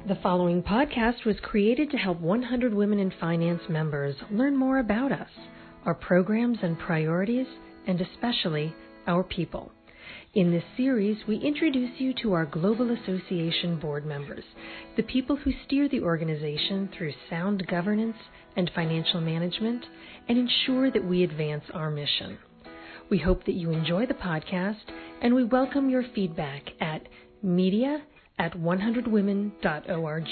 The following podcast was created to help 100 Women in Finance members learn more about us, our programs and priorities, and especially our people. In this series, we introduce you to our Global Association board members, the people who steer the organization through sound governance and financial management and ensure that we advance our mission. We hope that you enjoy the podcast, and we welcome your feedback at media@100women.org.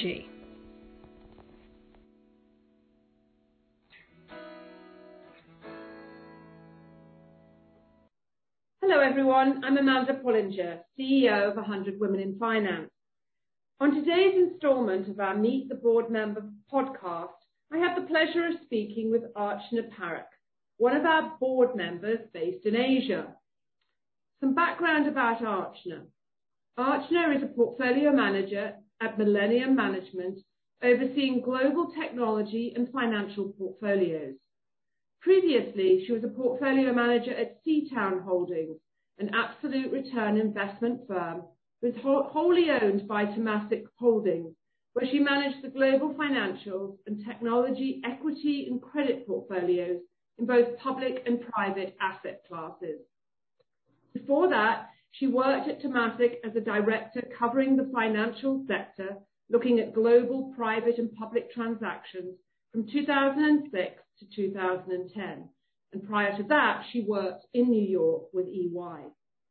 Hello everyone, I'm Amanda Pullinger, CEO of 100 Women in Finance. On today's instalment of our Meet the Board Member podcast, I have the pleasure of speaking with Archana Parekh, one of our board members based in Asia. Some background about Archana. Archana is a portfolio manager at Millennium Management, overseeing global technology and financial portfolios. Previously, she was a portfolio manager at Seatown Holdings, an absolute return investment firm who is wholly owned by Temasek Holdings, where she managed the global financials and technology equity and credit portfolios in both public and private asset classes. Before that, she worked at Temasek as a director covering the financial sector, looking at global private and public transactions from 2006 to 2010. And prior to that, she worked in New York with EY.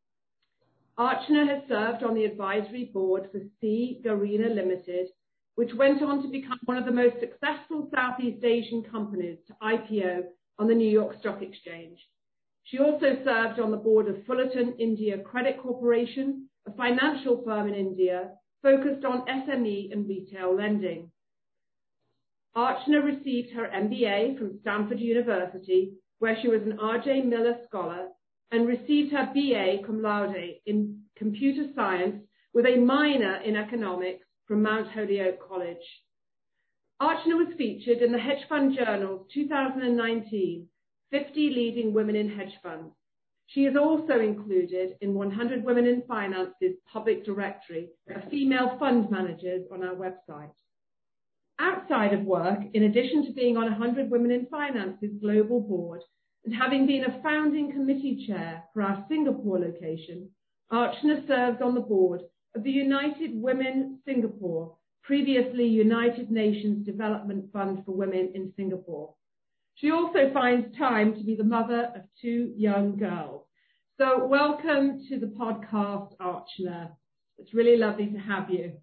Archana has served on the advisory board for C. Garena Limited, which went on to become one of the most successful Southeast Asian companies to IPO on the New York Stock Exchange. She also served on the board of Fullerton India Credit Corporation, a financial firm in India focused on SME and retail lending. Archana received her MBA from Stanford University, where she was an R.J. Miller Scholar, and received her BA cum laude in computer science with a minor in economics from Mount Holyoke College. Archana was featured in the Hedge Fund Journal's 2019 50 Leading Women in Hedge Funds. She is also included in 100 Women in Finance's public directory of female fund managers on our website. Outside of work, in addition to being on 100 Women in Finance's global board and having been a founding committee chair for our Singapore location, Archana serves on the board of the United Women Singapore, previously United Nations Development Fund for Women in Singapore. She also finds time to be the mother of 2 young girls. So welcome to the podcast, Archana. It's really lovely to have you.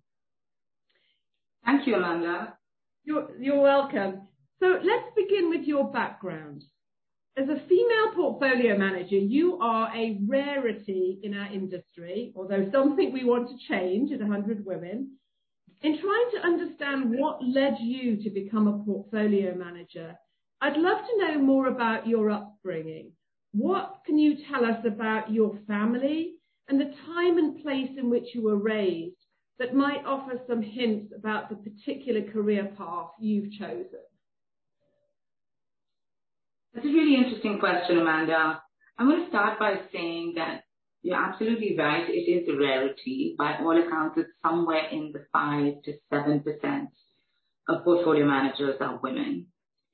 Thank you, Amanda. You're welcome. So let's begin with your background. As a female portfolio manager, you are a rarity in our industry, although something we want to change at 100 Women. In trying to understand what led you to become a portfolio manager, I'd love to know more about your upbringing. What can you tell us about your family and the time and place in which you were raised that might offer some hints about the particular career path you've chosen? That's a really interesting question, Amanda. I'm going to start by saying that you're absolutely right. It is a rarity. By all accounts, it's somewhere in the 5 to 7% of portfolio managers are women.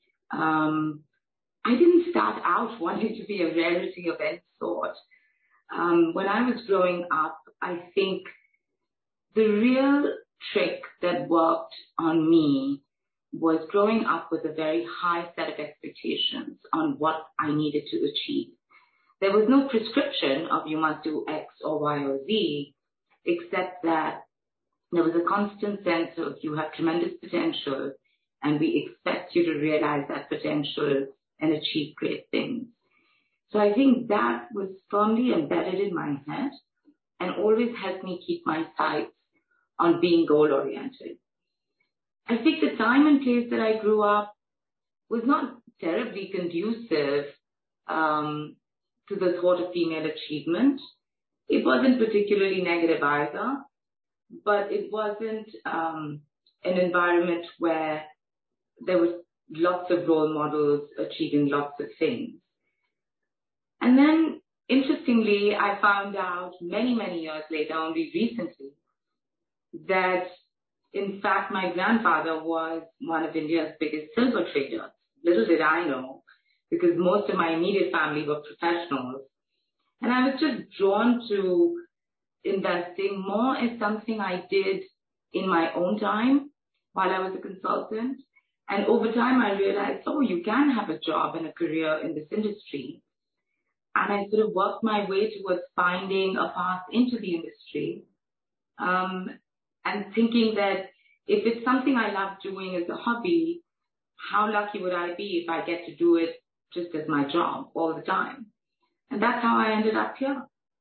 I didn't start out wanting to be a rarity of any sort. When I was growing up, I think the real trick that worked on me was growing up with a very high set of expectations on what I needed to achieve. There was no prescription of you must do X or Y or Z, except that there was a constant sense of you have tremendous potential and we expect you to realize that potential and achieve great things. So I think that was firmly embedded in my head and always helped me keep my sights on being goal-oriented. I think the time and place that I grew up was not terribly conducive to the thought of female achievement. It wasn't particularly negative either, but it wasn't an environment where there was lots of role models achieving lots of things. And then, interestingly, I found out many, many years later, only recently, that In fact, my grandfather was one of India's biggest silver traders. Little did I know, because most of my immediate family were professionals. And I was just drawn to investing more as something I did in my own time while I was a consultant. And over time, I realized, oh, you can have a job and a career in this industry. And I sort of worked my way towards finding a path into the industry, and thinking that if it's something I love doing as a hobby, how lucky would I be if I get to do it just as my job all the time? And that's how I ended up here.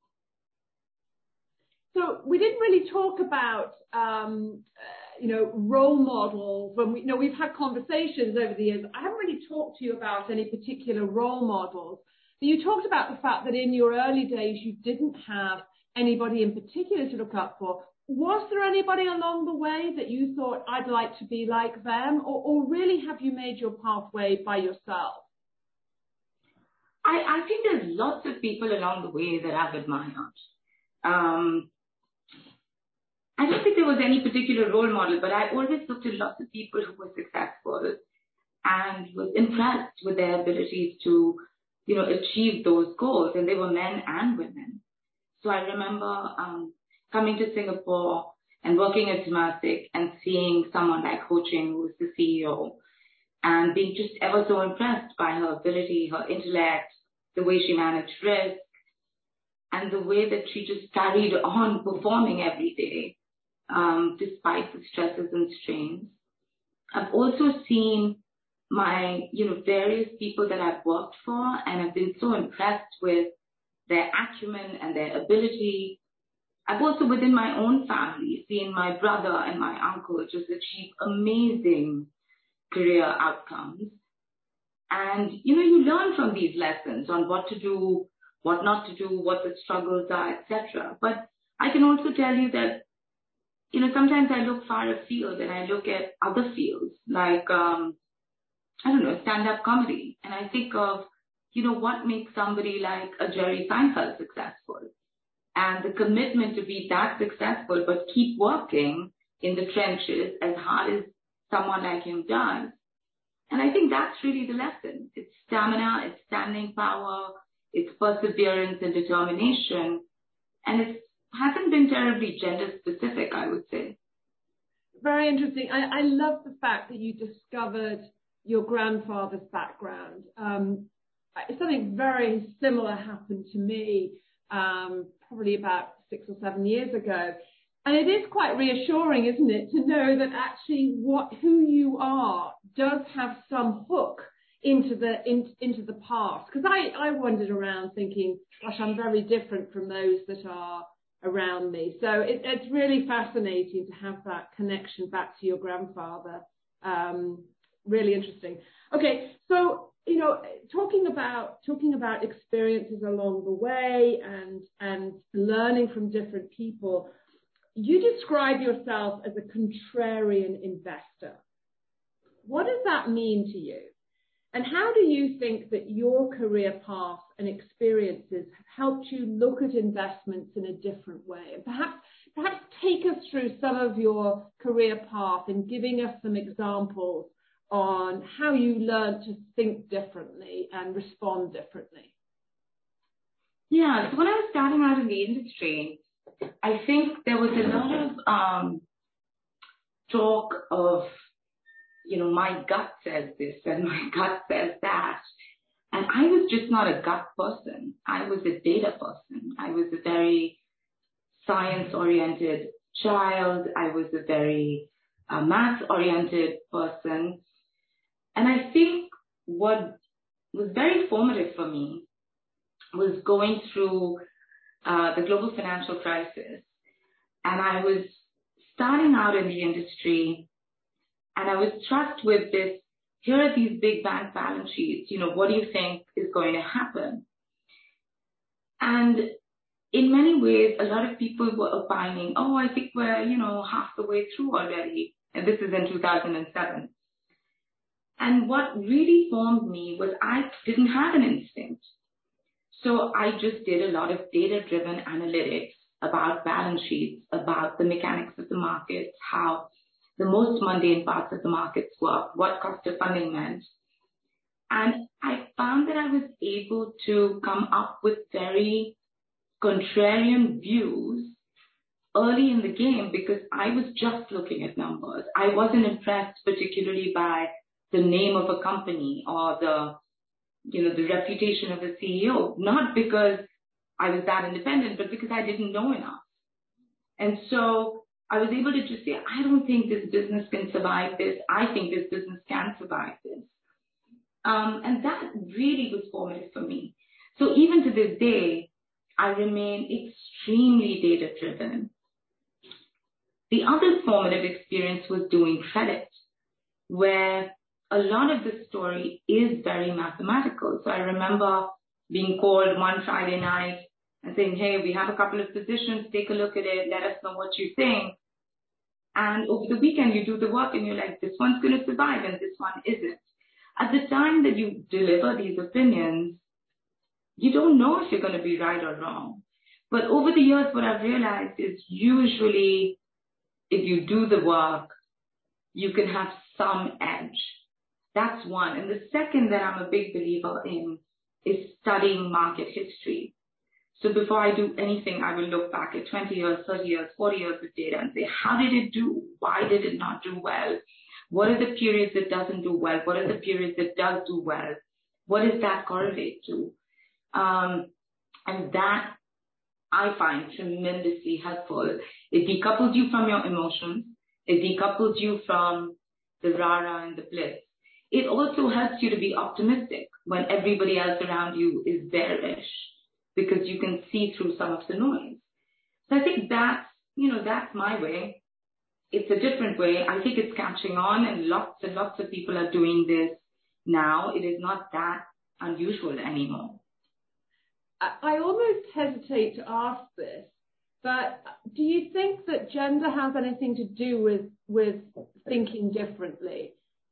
So we didn't really talk about, role models. When we've had conversations over the years. I haven't really talked to you about any particular role models. But you talked about the fact that in your early days you didn't have anybody in particular to look up for. Was there anybody along the way that you thought, I'd like to be like them, or really have you made your pathway by yourself? I think there's lots of people along the way that I've admired. I don't think there was any particular role model, but I always looked at lots of people who were successful and was impressed with their abilities to, achieve those goals. And they were men and women. So I remember coming to Singapore and working at Temasek and seeing someone like Ho Ching, who was the CEO, and being just ever so impressed by her ability, her intellect, the way she managed risk, and the way that she just carried on performing every day, despite the stresses and strains. I've also seen my, various people that I've worked for, and I've been so impressed with their acumen and their ability. I've also, within my own family, seen my brother and my uncle just achieve amazing career outcomes. And, you learn from these lessons on what to do, what not to do, what the struggles are, etc. But I can also tell you that, sometimes I look far afield and I look at other fields like, stand-up comedy. And I think of, what makes somebody like a Jerry Seinfeld successful, and the commitment to be that successful, but keep working in the trenches as hard as someone like him does. And I think that's really the lesson. It's stamina, it's standing power, it's perseverance and determination. And it hasn't been terribly gender specific, I would say. Very interesting. I love the fact that you discovered your grandfather's background. Something very similar happened to me probably about 6 or 7 years ago. And it is quite reassuring, isn't it, to know that actually who you are does have some hook into the past. Because I wandered around thinking, gosh, I'm very different from those that are around me. So it's really fascinating to have that connection back to your grandfather. Really interesting. Okay, so talking about experiences along the way and learning from different people. You describe yourself as a contrarian investor. What does that mean to you? And how do you think that your career path and experiences have helped you look at investments in a different way? And perhaps take us through some of your career path and giving us some examples on how you learned to think differently and respond differently. Yeah, so when I was starting out in the industry, I think there was a lot of talk of, my gut says this and my gut says that. And I was just not a gut person. I was a data person. I was a very science-oriented child. I was a very math-oriented person. And I think what was very formative for me was going through the global financial crisis. And I was starting out in the industry, and I was struck with this, here are these big bank balance sheets, what do you think is going to happen? And in many ways, a lot of people were opining, oh, I think we're, half the way through already. And this is in 2007. And what really formed me was I didn't have an instinct. So I just did a lot of data-driven analytics about balance sheets, about the mechanics of the markets, how the most mundane parts of the markets work, what cost of funding meant. And I found that I was able to come up with very contrarian views early in the game because I was just looking at numbers. I wasn't impressed particularly by the name of a company or the reputation of the CEO, not because I was that independent, but because I didn't know enough. And so I was able to just say, I don't think this business can survive this. I think this business can survive this. And that really was formative for me. So even to this day, I remain extremely data-driven. The other formative experience was doing credit, where a lot of the story is very mathematical. So I remember being called one Friday night and saying, hey, we have a couple of positions, take a look at it, let us know what you think. And over the weekend, you do the work and you're like, this one's going to survive and this one isn't. At the time that you deliver these opinions, you don't know if you're going to be right or wrong. But over the years, what I've realized is usually if you do the work, you can have some edge. That's one. And the second that I'm a big believer in is studying market history. So before I do anything, I will look back at 20 years, 30 years, 40 years of data and say, how did it do? Why did it not do well? What are the periods it doesn't do well? What are the periods it does do well? What does that correlate to? And that I find tremendously helpful. It decouples you from your emotions. It decouples you from the rah-rah and the bliss. It also helps you to be optimistic when everybody else around you is bearish because you can see through some of the noise. So I think that's my way. It's a different way. I think it's catching on and lots of people are doing this now. It is not that unusual anymore. I almost hesitate to ask this, but do you think that gender has anything to do with thinking differently?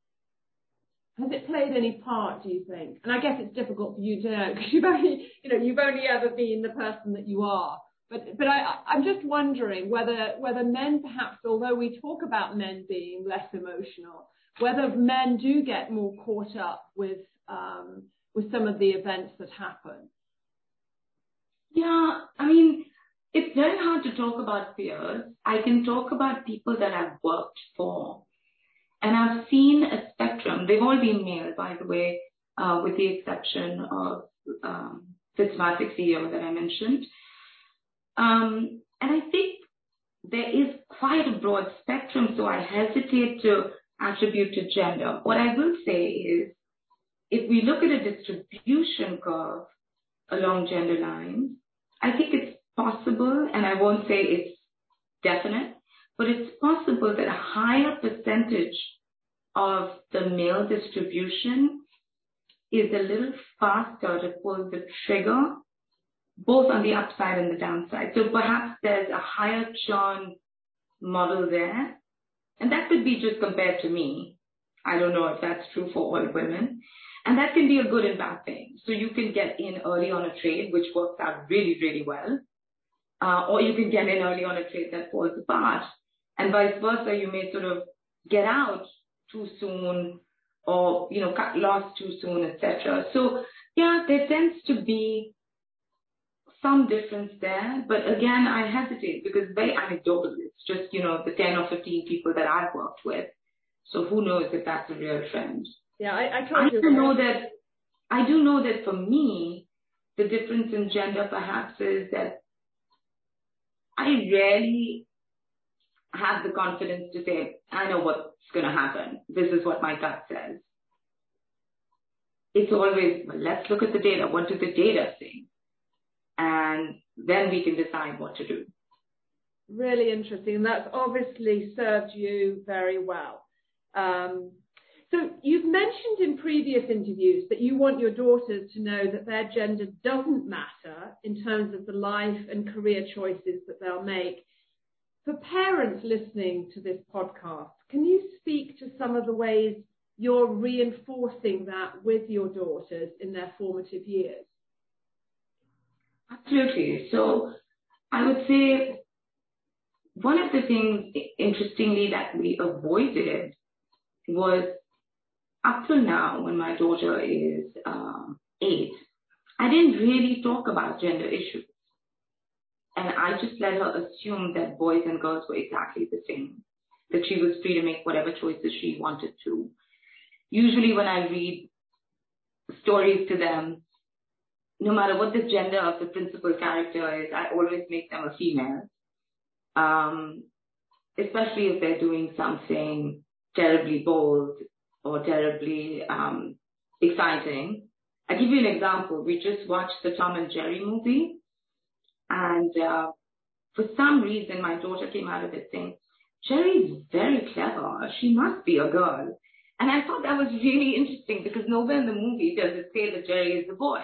Has it played any part, do you think? And I guess it's difficult for you to know because you've only ever been the person that you are. But I'm just wondering whether men perhaps, although we talk about men being less emotional, whether men do get more caught up with some of the events that happen. Yeah, I mean, it's very hard to talk about peers. I can talk about people that I've worked for. And I've seen a spectrum. They've all been male, by the way, with the exception of Fitzmagic CEO that I mentioned. And I think there is quite a broad spectrum, so I hesitate to attribute to gender. What I will say is, if we look at a distribution curve along gender lines, I think it's possible, and I won't say it's definite, but it's possible that a higher percentage of the male distribution is a little faster to pull the trigger, both on the upside and the downside. So perhaps there's a higher churn model there, and that could be just compared to me. I don't know if that's true for all women. And that can be a good and bad thing. So you can get in early on a trade, which works out really, really well. Or you can get in early on a trade that falls apart. And vice versa, you may sort of get out too soon or, cut loss too soon, etc. So, yeah, there tends to be some difference there. But again, I hesitate because it's very anecdotal. It's just, the 10 or 15 people that I've worked with. So who knows if that's a real trend. Yeah, I do know that for me, the difference in gender perhaps is that I rarely have the confidence to say, I know what's going to happen. This is what my gut says. It's always, well, let's look at the data. What does the data say? And then we can decide what to do. Really interesting. And that's obviously served you very well. So you've mentioned in previous interviews that you want your daughters to know that their gender doesn't matter in terms of the life and career choices that they'll make. For parents listening to this podcast, can you speak to some of the ways you're reinforcing that with your daughters in their formative years? Absolutely. So I would say one of the things, interestingly, that we avoided was up to now, when my daughter is 8, I didn't really talk about gender issues. And I just let her assume that boys and girls were exactly the same, that she was free to make whatever choices she wanted to. Usually when I read stories to them, no matter what the gender of the principal character is, I always make them a female, especially if they're doing something terribly bold or terribly exciting. I'll give you an example. We just watched the Tom and Jerry movie, and for some reason, my daughter came out of it saying, "Jerry's very clever. She must be a girl." And I thought that was really interesting because nowhere in the movie does it say that Jerry is a boy.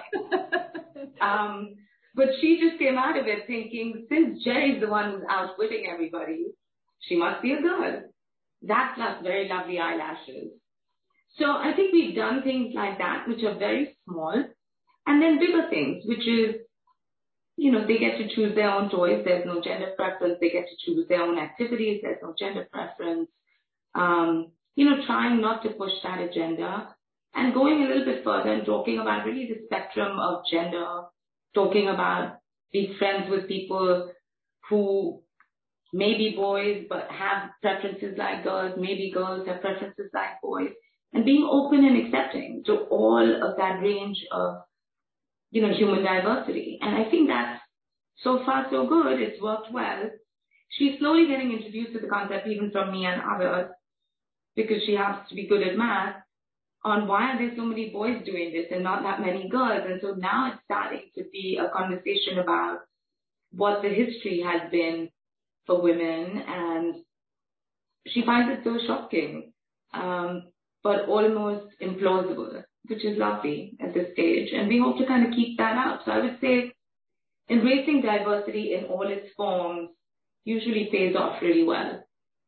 But she just came out of it thinking, since Jerry's the one who's outwitting everybody, she must be a girl. That plus very lovely eyelashes. So I think we've done things like that, which are very small, and then bigger things, which is, they get to choose their own toys. There's no gender preference. They get to choose their own activities. There's no gender preference. Trying not to push that agenda and going a little bit further and talking about really the spectrum of gender, talking about being friends with people who may be boys but have preferences like girls, maybe girls have preferences like boys, and being open and accepting to all of that range of, human diversity. And I think that's so far so good. It's worked well. She's slowly getting introduced to the concept, even from me and others, because she happens to be good at math, on why are there so many boys doing this and not that many girls. And so now it's starting to be a conversation about what the history has been for women, and she finds it so shocking, but almost implausible, which is lovely at this stage. And we hope to kind of keep that up. So I would say embracing diversity in all its forms usually pays off really well.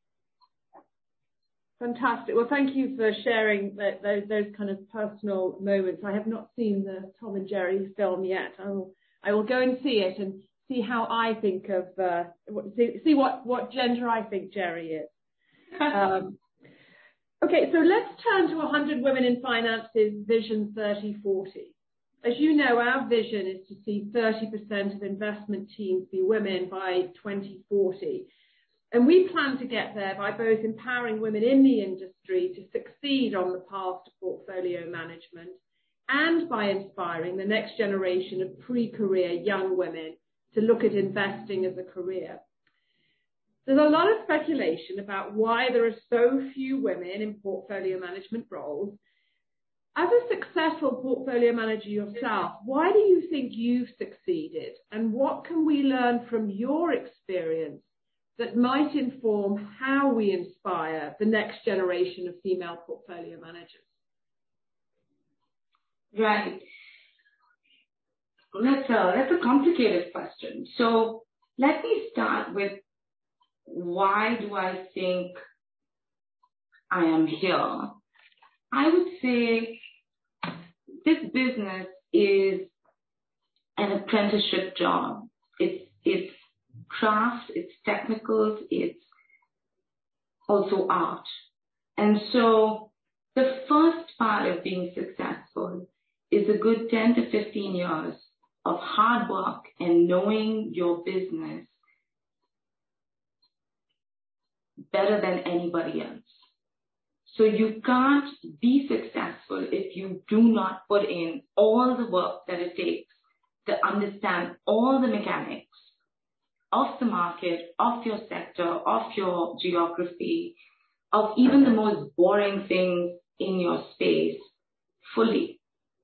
Fantastic. Well, thank you for sharing those kind of personal moments. I have not seen the Tom and Jerry film yet. I will go and see it and see how I think of see what gender I think Jerry is. Okay, so let's turn to 100 Women in Finance's Vision 3040. As you know, our vision is to see 30% of investment teams be women by 2040. And we plan to get there by both empowering women in the industry to succeed on the path to portfolio management and by inspiring the next generation of pre-career young women to look at investing as a career. There's a lot of speculation about why there are so few women in portfolio management roles. As a successful portfolio manager yourself, why do you think you've succeeded? And what can we learn from your experience that might inform how we inspire the next generation of female portfolio managers? Right. That's a complicated question. So let me start with, why do I think I am here? I would say this business is an apprenticeship job. It's craft, it's technicals, it's also art. And so the first part of being successful is a good 10 to 15 years of hard work and knowing your business better than anybody else. So you can't be successful if you do not put in all the work that it takes to understand all the mechanics of the market, of your sector, of your geography, of even the most boring things in your space fully.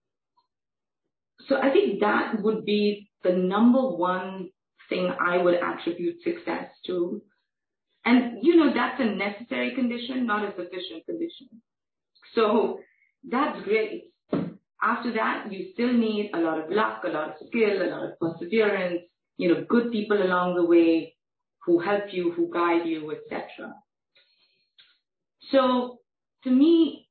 So I think that would be the number one thing I would attribute success to. And, that's a necessary condition, not a sufficient condition. So that's great. After that, you still need a lot of luck, a lot of skill, a lot of perseverance, good people along the way who help you, who guide you, etc. So to me,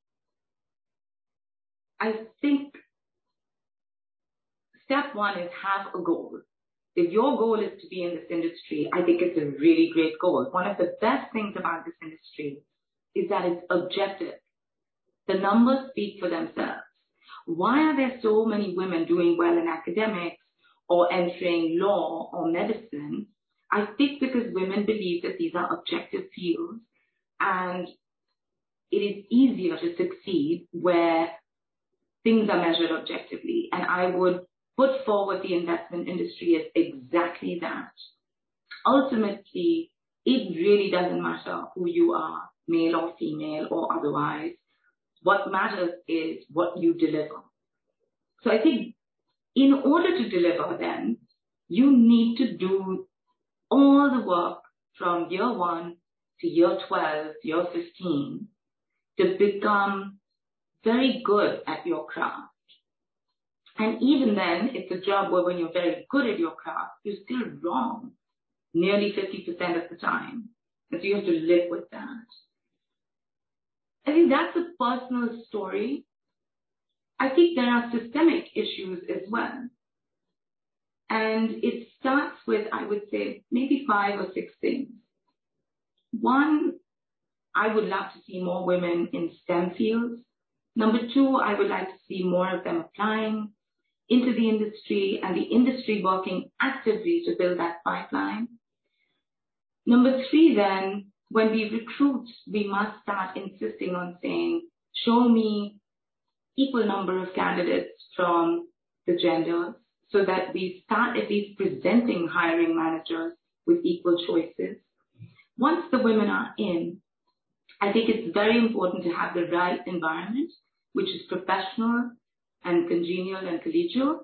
I think step one is have a goal. if your goal is to be in this industry, I think it's a really great goal. One of the best things about this industry is that it's objective. The numbers speak for themselves. Why are there so many women doing well in academics or entering law or medicine? I think because women believe that these are objective fields and it is easier to succeed where things are measured objectively. And I would put forward the investment industry as exactly that. Ultimately, it really doesn't matter who you are, male or female or otherwise. What matters is what you deliver. So I think in order to deliver then, you need to do all the work from year 1 to year 12, year 15 to become very good at your craft. And even then, it's a job where when you're very good at your craft, you're still wrong nearly 50% of the time. And so you have to live with that. I think that's a personal story. I think there are systemic issues as well. And it starts with, I would say, maybe 5 or 6 things. One, I would love to see more women in STEM fields. Number 2, I would like to see more of them applying into the industry and the industry working actively to build that pipeline. Number 3, then, when we recruit, we must start insisting on saying, show me equal number of candidates from the genders so that we start at least presenting hiring managers with equal choices. Once the women are in, I think it's very important to have the right environment, which is professional and congenial and collegial,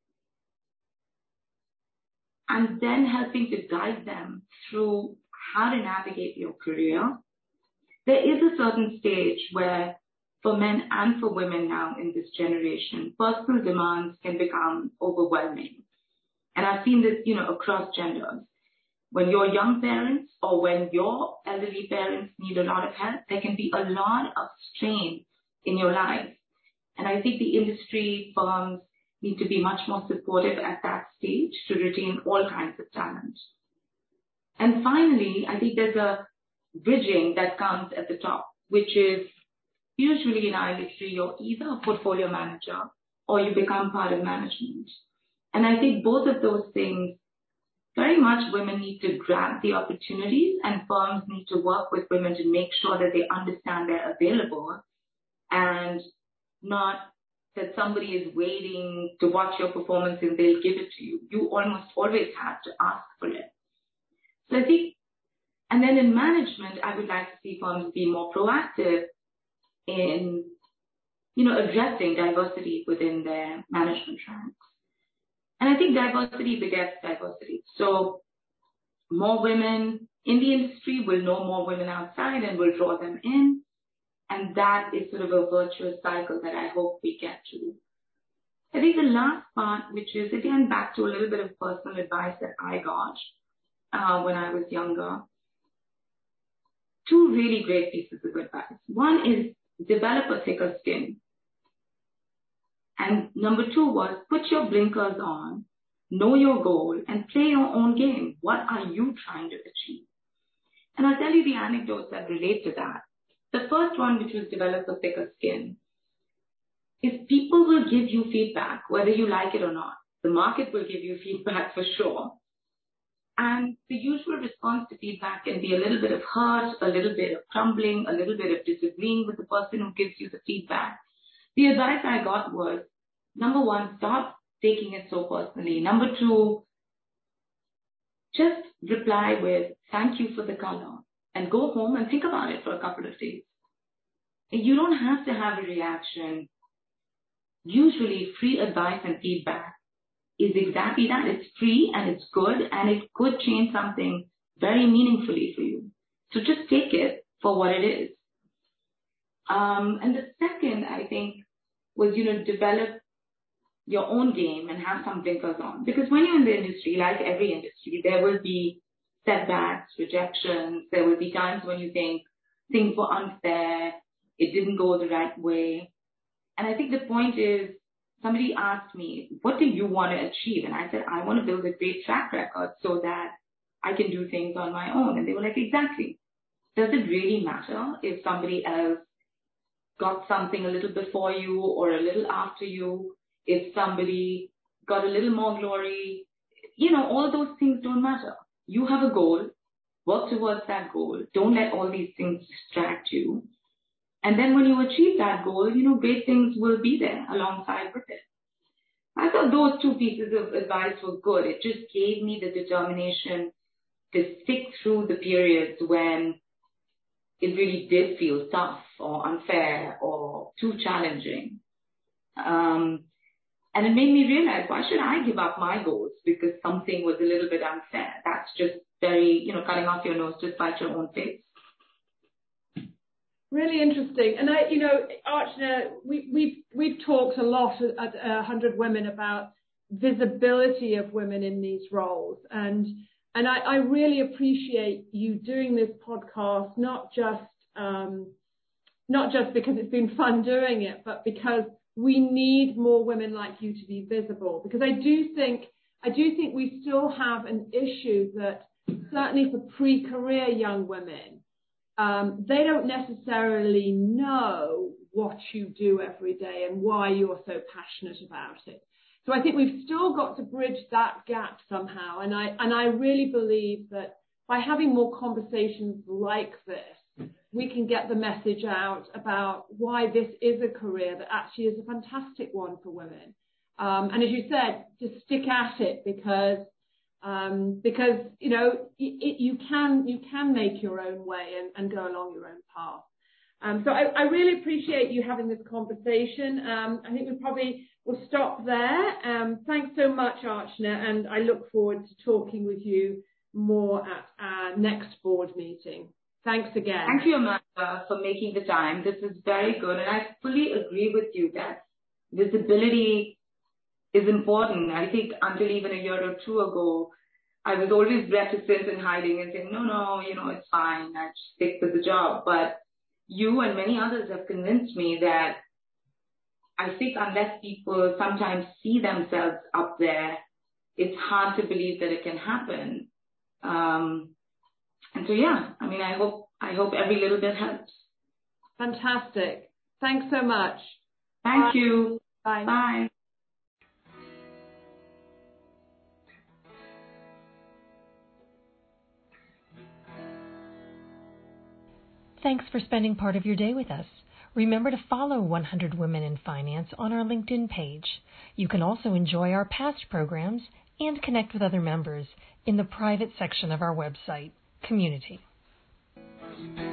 and then helping to guide them through how to navigate your career. There is a certain stage where for men and for women now in this generation, personal demands can become overwhelming. And I've seen this, across genders. When you're young parents or when your elderly parents need a lot of help, there can be a lot of strain in your life. And I think the industry firms need to be much more supportive at that stage to retain all kinds of talent. And finally, I think there's a bridging that comes at the top, which is usually in our industry, you're either a portfolio manager or you become part of management. And I think both of those things, very much women need to grab the opportunities and firms need to work with women to make sure that they understand they're available and not that somebody is waiting to watch your performance and they'll give it to you. You almost always have to ask for it. So I think, and then in management, I would like to see firms be more proactive in, addressing diversity within their management ranks. And I think diversity begets diversity. So more women in the industry will know more women outside and will draw them in. And that is sort of a virtuous cycle that I hope we get to. I think the last part, which is again back to a little bit of personal advice that I got when I was younger. 2 really great pieces of advice. One is develop a thicker skin. And number 2 was put your blinkers on, know your goal, and play your own game. What are you trying to achieve? And I'll tell you the anecdotes that relate to that. The first one, which was develop a thicker skin, is people will give you feedback, whether you like it or not. The market will give you feedback for sure. And the usual response to feedback can be a little bit of hurt, a little bit of crumbling, a little bit of disagreeing with the person who gives you the feedback. The advice I got was, number 1, stop taking it so personally. Number 2, just reply with, thank you for the color, and go home and think about it for a couple of days. And you don't have to have a reaction. Usually free advice and feedback is exactly that. It's free and it's good and it could change something very meaningfully for you. So just take it for what it is. And the second, I think, was, develop your own game and have some blinkers on. Because when you're in the industry, like every industry, there will be setbacks, rejections. There will be times when you think things were unfair, it didn't go the right way. And I think the point is, somebody asked me, what do you want to achieve? And I said, I want to build a great track record so that I can do things on my own. And they were like, exactly. Does it really matter if somebody else got something a little before you or a little after you? If somebody got a little more glory? All those things don't matter. You have a goal. Work towards that goal. Don't let all these things distract you. And then when you achieve that goal, great things will be there alongside with it. I thought those two pieces of advice were good. It just gave me the determination to stick through the periods when it really did feel tough or unfair or too challenging. And it made me realize, why should I give up my goals because something was a little bit unfair? That's just very, cutting off your nose to spite your own face. Really interesting. And Archana, we've talked a lot at 100 Women about visibility of women in these roles. And I really appreciate you doing this podcast, not just because it's been fun doing it, but because we need more women like you to be visible. Because I do think we still have an issue that certainly for pre-career young women, they don't necessarily know what you do every day and why you're so passionate about it. So I think we've still got to bridge that gap somehow. And I really believe that by having more conversations like this, we can get the message out about why this is a career that actually is a fantastic one for women. And as you said, just stick at it because you can make your own way and go along your own path. So I really appreciate you having this conversation. I think we probably will stop there. Thanks so much, Archana, and I look forward to talking with you more at our next board meeting. Thanks again. Thank you, Amanda, for making the time. This is very good, and I fully agree with you that visibility is important. I think until even a year or two ago, I was always reticent and hiding and saying, no, it's fine. I just stick with the job. But you and many others have convinced me that I think unless people sometimes see themselves up there, it's hard to believe that it can happen. And so, I hope every little bit helps. Fantastic. Thanks so much. Thank you. Bye. Bye. Thanks for spending part of your day with us. Remember to follow 100 Women in Finance on our LinkedIn page. You can also enjoy our past programs and connect with other members in the private section of our website, Community.